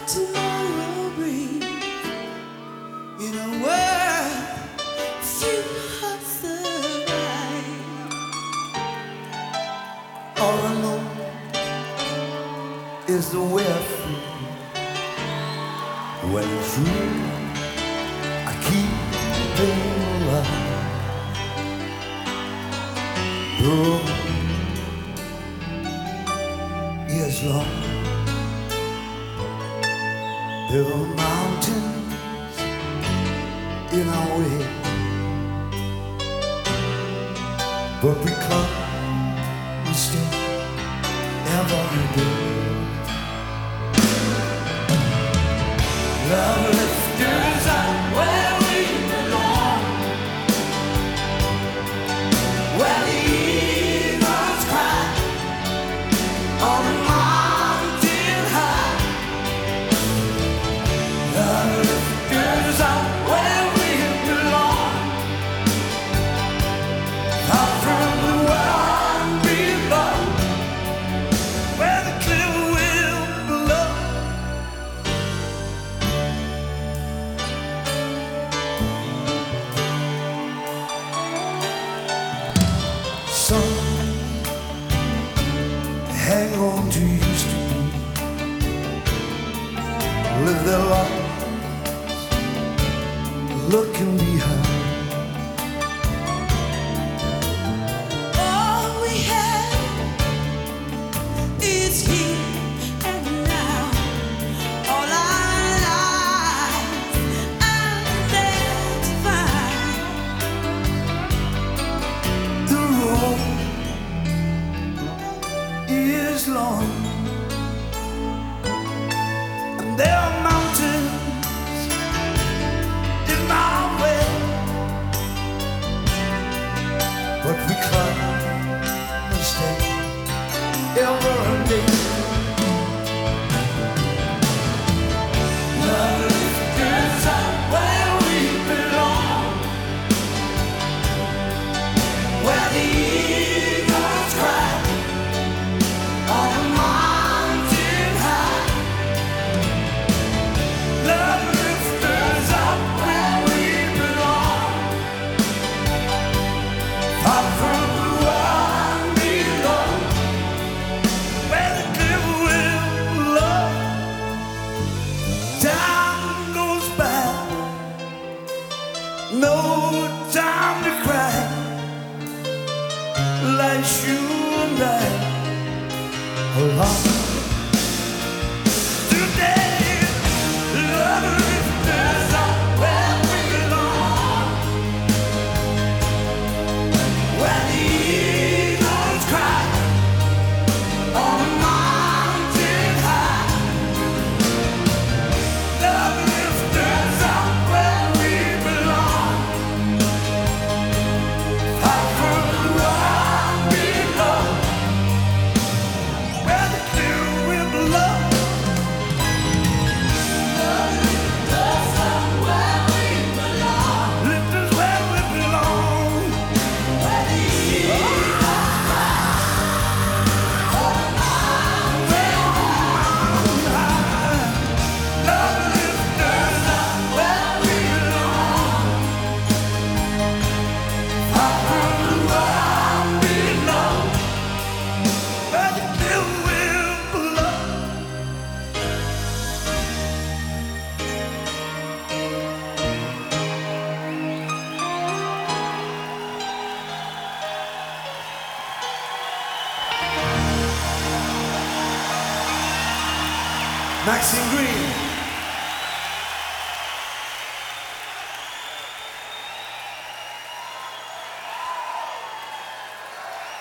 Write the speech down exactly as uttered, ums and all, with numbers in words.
tomorrow bring in a world few hearts survive. All I know is the way I feel when it's true. I keep being alive. Oh, yes, Lord. There are mountains in our way, but we climb, we stay every day. Love lifts us where we belong, where the eagles cry on the mountain high. Love lifts us where we belong, far from the world below, where the clear wind blows. Some hang on to used to be, live their lives looking behind. All we have is here and now. All our lives identified. The road is long, and there are mountains in my way, but we climb and stay every day. Love lifts us where we belong, where the eagles cry on a mountain high. Love lifts us up where we belong, far from the world below, where the clear wind blows. Time goes by, no time to cry. Like you and I alone today. Love lifts us up where we belong, where the eagles cry on a mountain high. Love lifts us up where we belong, far from the world below, where the clear wind blows. Love lifts us up where we belong, lift us where we belong, where the eagles cry on a mountain high. Love lifts us up where we belong, far from the world below, where the clear wind blows. Maxine Green.